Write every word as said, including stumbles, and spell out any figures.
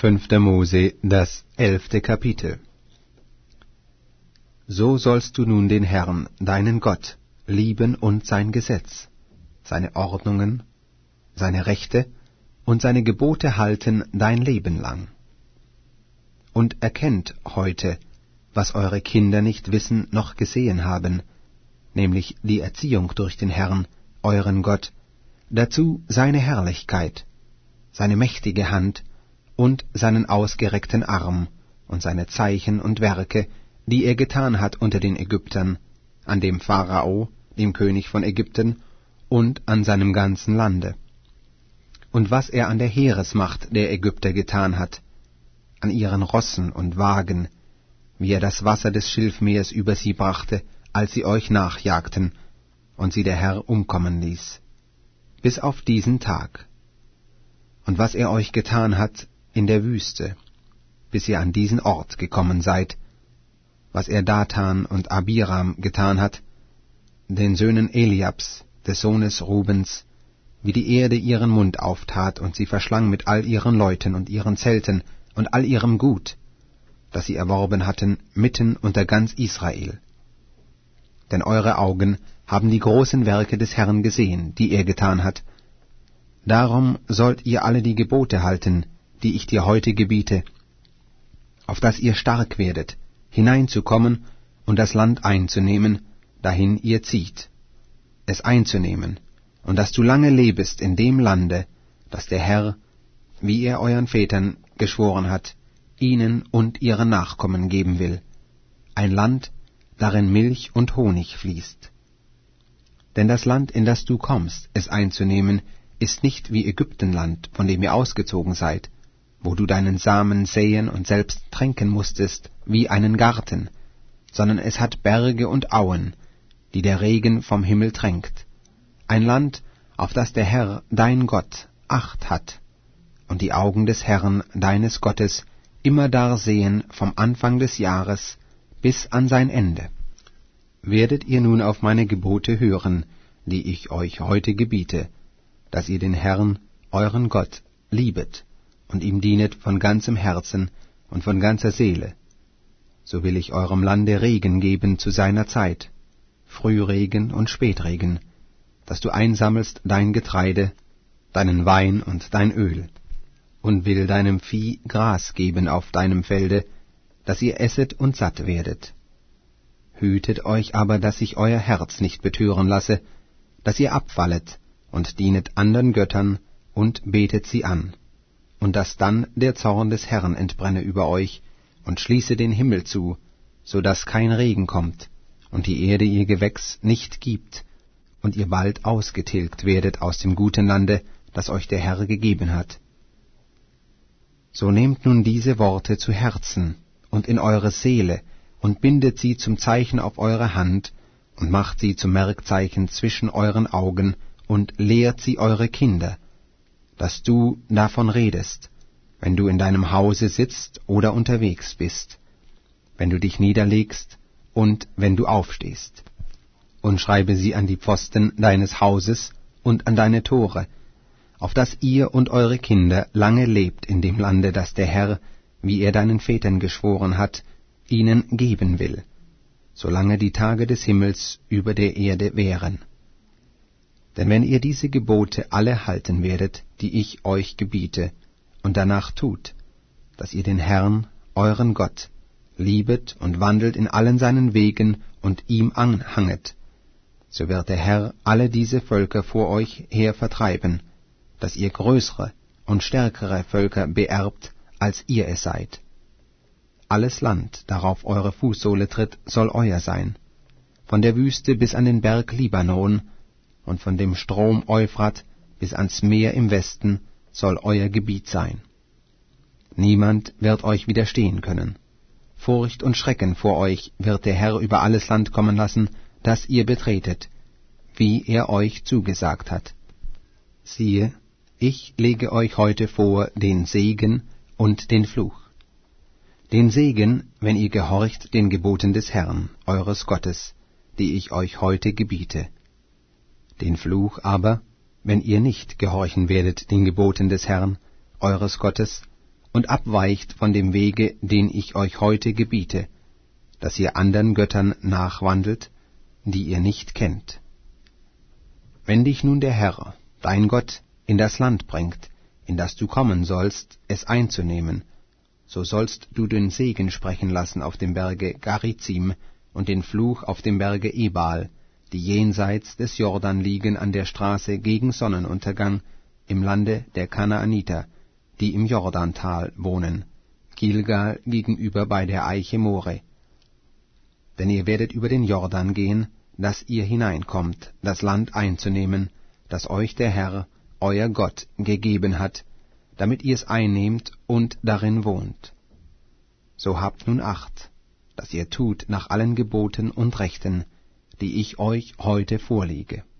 Fünfter Mose, das elfte Kapitel. So sollst du nun den Herrn, deinen Gott, lieben und sein Gesetz, seine Ordnungen, seine Rechte und seine Gebote halten dein Leben lang. Und erkennt heute, was eure Kinder nicht wissen noch gesehen haben, nämlich die Erziehung durch den Herrn, euren Gott, dazu seine Herrlichkeit, seine mächtige Hand und seinen ausgereckten Arm und seine Zeichen und Werke, die er getan hat unter den Ägyptern, an dem Pharao, dem König von Ägypten, und an seinem ganzen Lande. Und was er an der Heeresmacht der Ägypter getan hat, an ihren Rossen und Wagen, wie er das Wasser des Schilfmeers über sie brachte, als sie euch nachjagten, und sie der Herr umkommen ließ, bis auf diesen Tag. Und was er euch getan hat in der Wüste, bis ihr an diesen Ort gekommen seid, was er Dathan und Abiram getan hat, den Söhnen Eliabs, des Sohnes Rubens, wie die Erde ihren Mund auftat und sie verschlang mit all ihren Leuten und ihren Zelten und all ihrem Gut, das sie erworben hatten, mitten unter ganz Israel. Denn eure Augen haben die großen Werke des Herrn gesehen, die er getan hat. Darum sollt ihr alle die Gebote halten, die ich dir heute gebiete, auf dass ihr stark werdet, hineinzukommen und das Land einzunehmen, dahin ihr zieht, es einzunehmen, und dass du lange lebest in dem Lande, das der Herr, wie er euren Vätern geschworen hat, ihnen und ihren Nachkommen geben will, ein Land, darin Milch und Honig fließt. Denn das Land, in das du kommst, es einzunehmen, ist nicht wie Ägyptenland, von dem ihr ausgezogen seid, wo du deinen Samen säen und selbst tränken musstest, wie einen Garten, sondern es hat Berge und Auen, die der Regen vom Himmel tränkt. Ein Land, auf das der Herr, dein Gott, Acht hat, und die Augen des Herrn, deines Gottes, immerdar sehen vom Anfang des Jahres bis an sein Ende. Werdet ihr nun auf meine Gebote hören, die ich euch heute gebiete, dass ihr den Herrn, euren Gott, liebet und ihm dienet von ganzem Herzen und von ganzer Seele, so will ich eurem Lande Regen geben zu seiner Zeit, Frühregen und Spätregen, dass du einsammelst dein Getreide, deinen Wein und dein Öl, und will deinem Vieh Gras geben auf deinem Felde, dass ihr esset und satt werdet. Hütet euch aber, dass sich euer Herz nicht betören lasse, dass ihr abfallet und dienet andern Göttern und betet sie an, und dass dann der Zorn des Herrn entbrenne über euch und schließe den Himmel zu, so dass kein Regen kommt und die Erde ihr Gewächs nicht gibt, und ihr bald ausgetilgt werdet aus dem guten Lande, das euch der Herr gegeben hat. So nehmt nun diese Worte zu Herzen und in eure Seele und bindet sie zum Zeichen auf eure Hand und macht sie zum Merkzeichen zwischen euren Augen und lehrt sie eure Kinder, dass du davon redest, wenn du in deinem Hause sitzt oder unterwegs bist, wenn du dich niederlegst und wenn du aufstehst. Und schreibe sie an die Pfosten deines Hauses und an deine Tore, auf dass ihr und eure Kinder lange lebt in dem Lande, das der Herr, wie er deinen Vätern geschworen hat, ihnen geben will, solange die Tage des Himmels über der Erde wären. Denn wenn ihr diese Gebote alle halten werdet, die ich euch gebiete, und danach tut, dass ihr den Herrn, euren Gott, liebet und wandelt in allen seinen Wegen und ihm anhanget, so wird der Herr alle diese Völker vor euch her vertreiben, dass ihr größere und stärkere Völker beerbt, als ihr es seid. Alles Land, darauf eure Fußsohle tritt, soll euer sein, von der Wüste bis an den Berg Libanon, und von dem Strom Euphrat bis ans Meer im Westen soll euer Gebiet sein. Niemand wird euch widerstehen können. Furcht und Schrecken vor euch wird der Herr über alles Land kommen lassen, das ihr betretet, wie er euch zugesagt hat. Siehe, ich lege euch heute vor den Segen und den Fluch. Den Segen, wenn ihr gehorcht den Geboten des Herrn, eures Gottes, die ich euch heute gebiete. Den Fluch aber, wenn ihr nicht gehorchen werdet den Geboten des Herrn, eures Gottes, und abweicht von dem Wege, den ich euch heute gebiete, dass ihr andern Göttern nachwandelt, die ihr nicht kennt. Wenn dich nun der Herr, dein Gott, in das Land bringt, in das du kommen sollst, es einzunehmen, so sollst du den Segen sprechen lassen auf dem Berge Garizim und den Fluch auf dem Berge Ebal, die jenseits des Jordan liegen an der Straße gegen Sonnenuntergang im Lande der Kanaaniter, die im Jordantal wohnen, Gilgal gegenüber bei der Eiche More. Denn ihr werdet über den Jordan gehen, dass ihr hineinkommt, das Land einzunehmen, das euch der Herr, euer Gott, gegeben hat, damit ihr es einnehmt und darin wohnt. So habt nun Acht, dass ihr tut nach allen Geboten und Rechten, die ich euch heute vorlege.